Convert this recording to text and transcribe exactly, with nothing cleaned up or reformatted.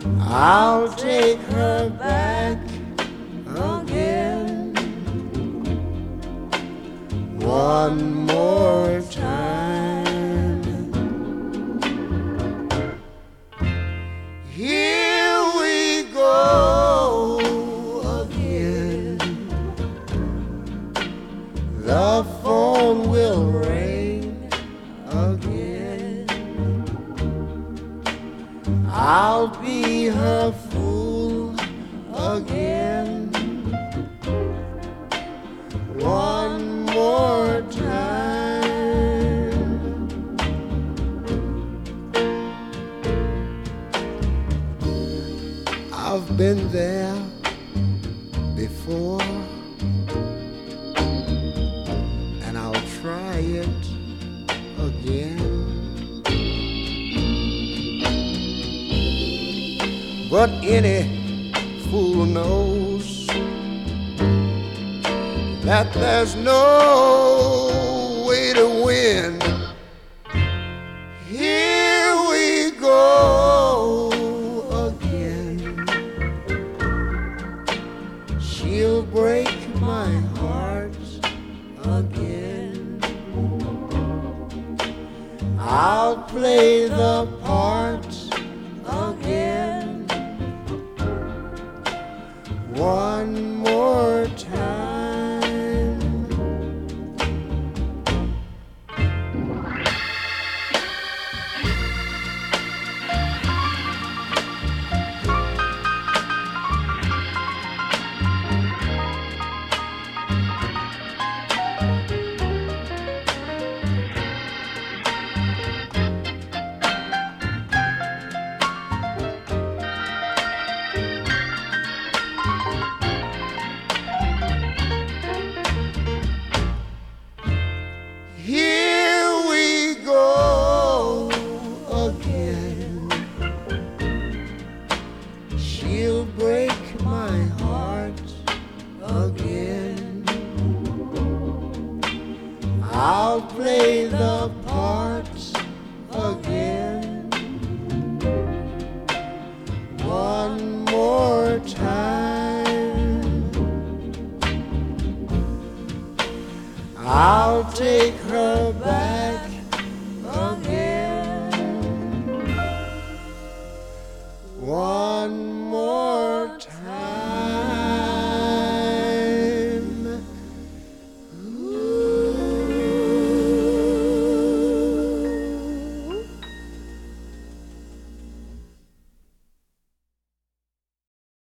I'll take her back again one more time. Here we go again. The phone will ring again. I'll be her fool again one more time. I've been there before, and I'll try it again. But any fool knows that there's no way to win. Here we go again. She'll break my heart again. I'll play the part again one more time. Here we go again. She'll break my heart again. I'll play the part again one more time. I'll take